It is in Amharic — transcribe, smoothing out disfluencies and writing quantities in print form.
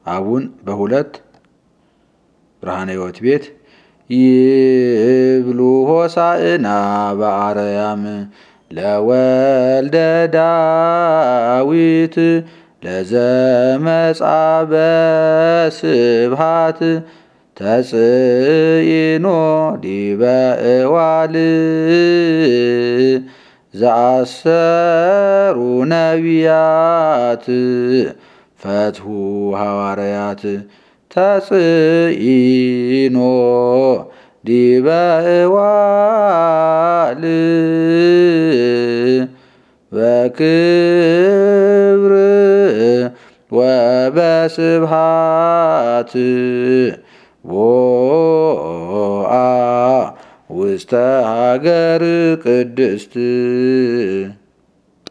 አቡን በሁለት ብርሃነ ሕይወት ቤት ይብሉ ሆሳዕና በአርያም ለወልደ ዳዊት ለዘመጻ በስብሐት ተጽኢኖ ዲበ እዋል ዘአሰሩ ነቢያት ፈትሑ ሐዋርያት ተጽኢኖ ዲበ እዋል በክብር ወበስብሐት ቦአ ውስተ ሀገር ቅድስት